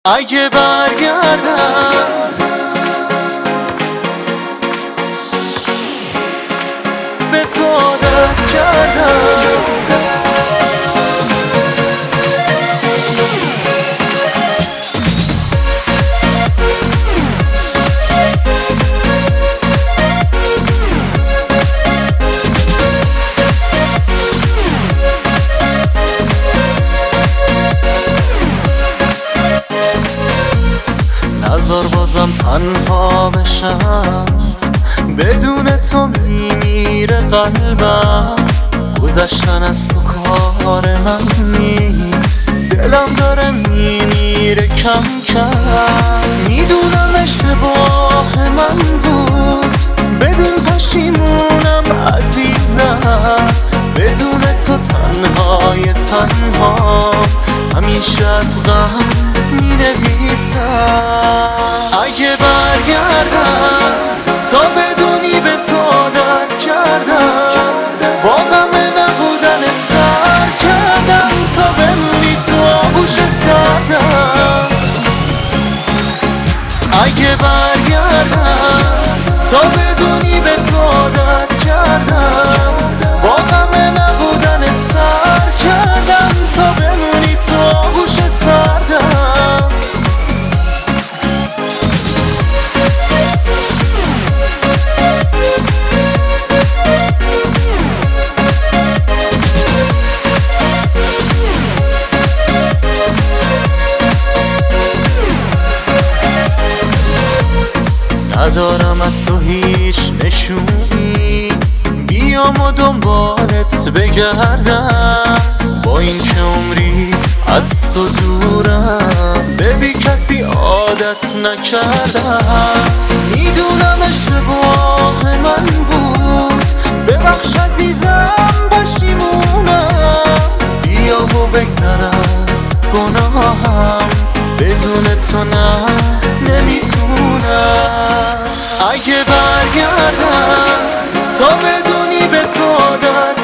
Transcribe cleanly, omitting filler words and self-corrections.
اگه برگردم به تو عادت کردم، نذار بازم تنها بشم، بدون تو میمیره قلبم. گذشتن از تو کار من نیست، دلم داره میمیره کم کم. میدونم اشتباه من بود، بدون پشیمونم عزیزم. بدون تو تنهای تنها همیشه از غم مینویسم. اگه برگردم تا بدونی به تو عادت کردم، با غم نبودنت سر کردم تا بمونی تو آغوش سردم. اگه برگردم تا بدونی به تو عادت کردم، با غم نبودنت سر کردم تا بمونی تو آغوش سردم. ندارم از تو هیچ نشونی، بیام و دنبالت بگردم. با این که عمری از تو دورم، به بی کسی عادت نکردم. میدونم اشتباه من بود، ببخش عزیزم پشیمونم. بیا و بگذر از گناهم، بدون تو نه نمیتونم. اگه برگردم تا بدونی به تو عادت